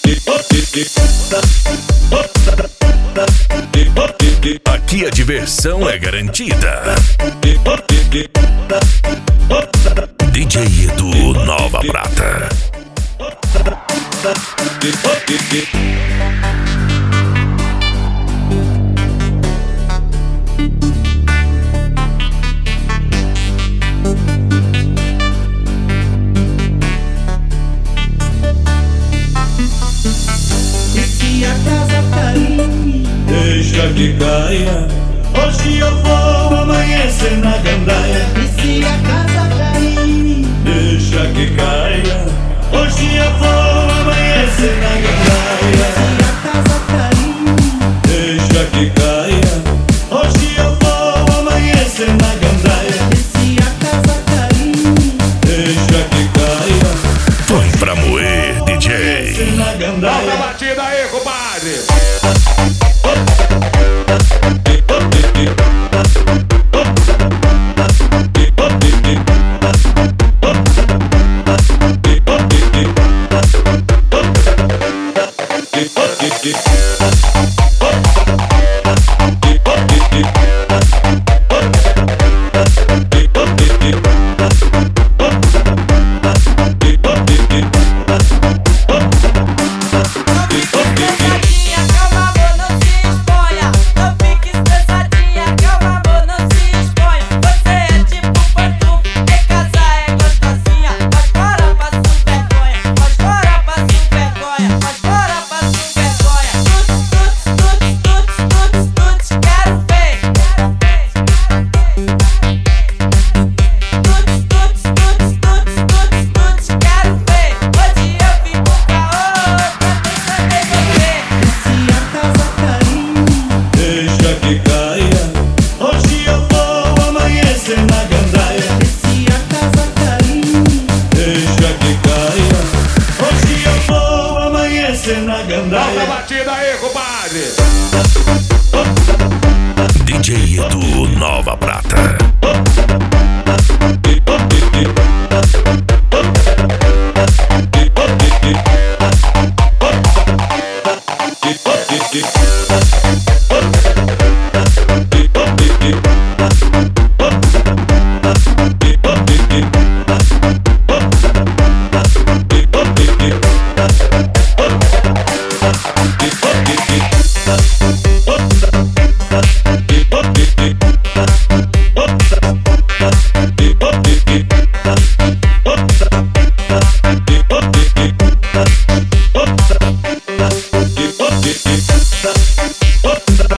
Aqui a diversão é garantida. DJ Edu Nova Prata. E se a casa cair, deixa que caia. Hoje eu vou amanhecer na gandaia. e se a casa cair, Deixa que caia. Hoje eu vou amanhecer na gandaia. se a casa cair, Deixa que caia. Hoje eu vou amanhecer na gandaia. e se a casa cair, Deixa que caia. Põe pra moer, DJ. Amanhecer na Solta a gandaia. batida aí, compadre. Estressadinha, calma amor, não se exponha. Não fique estressadinha, calma amor, não se exponha. Você é tipo pantufa, em casa é gostosinha. Mas fora passa vergonha, mas fora passa vergonha, mas fora passa vergonha. Tuts, quero ver. Tuts, quero ver. Hoje eu vim pro caô, pra nem saber você. se a casa cair, Deixa que caia. Hoje eu vou amanhecer na gandaia. e se a casa cair, Deixa que caia. Hoje eu vou amanhecer na Solta a gandaia. batida aí, compadre. DJ Edu Nova Prata.